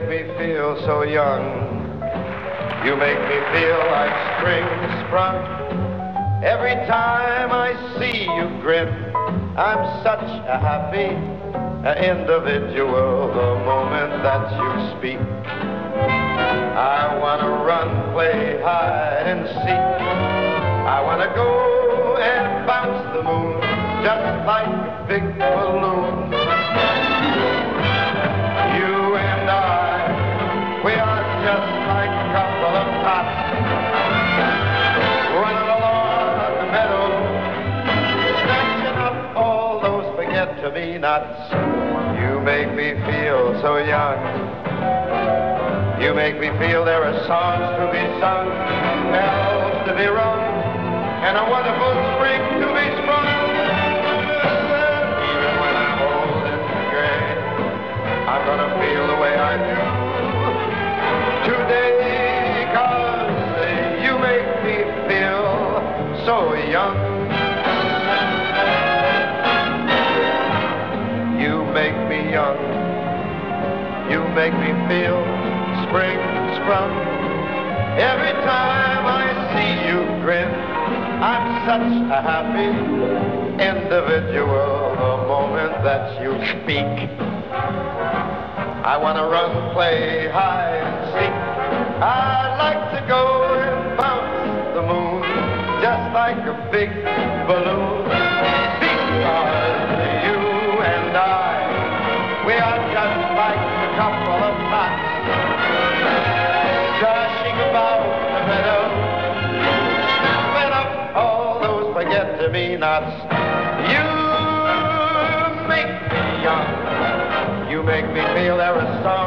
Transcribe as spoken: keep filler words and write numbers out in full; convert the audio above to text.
me feel so young. You make me feel like spring sprung. Every time I see you grin, I'm such a happy individual the moment that you speak. I want to run, play hide and seek. I want to go and bounce the moon just like a big balloon. You and I, we are just like a couple of tots running along the meadow, snatching up all those forget-to-me-nots. You make me feel so young. You make me feel there are songs to be sung, bells to be rung, and a wonderful spring to be sprung. Even when I'm old and gray, I'm gonna feel the way I do today, 'cause you make me feel so young. You make me young. You make me feel spring sprung. Every time I see you grin, I'm such a happy individual the moment that you speak. I want to run, play hide and seek. I'd like to go and bounce the moon just like a big balloon. Because you and I, we are just like a couple of tots dashing about the meadow, snapping up all those forget-to-me-nots. You make me young. You make me feel there are songs